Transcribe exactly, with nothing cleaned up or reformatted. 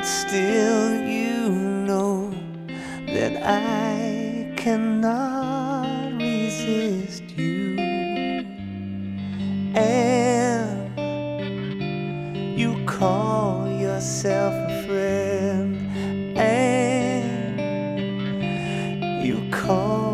but still you know that I cannot resist you. And you call yourself a friend,